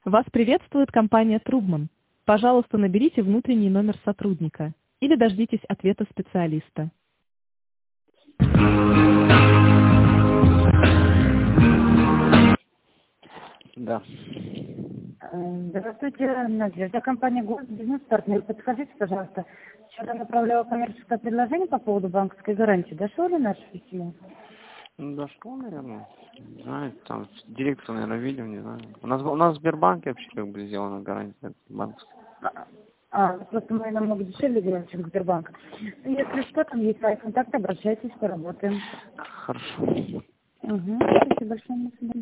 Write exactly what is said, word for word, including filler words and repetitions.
Вас приветствует компания Трубман. Пожалуйста, наберите внутренний номер сотрудника или дождитесь ответа специалиста. Да. Здравствуйте, Надежда, компания «Гост Бизнес-партнер». Подскажите, пожалуйста, вчера направляла коммерческое предложение по поводу банковской гарантии. Дошло ли наше письмо? Ну, дошло, наверное. Не знаю, там директор, наверное, видел, не знаю. У нас, у нас в Сбербанке вообще как бы сделана гарантия банковская. А, а, просто мы намного дешевле делаем, чем Сбербанк. Если что, там есть свои контакты, обращайтесь, поработаем. Хорошо. Угу. Спасибо большое.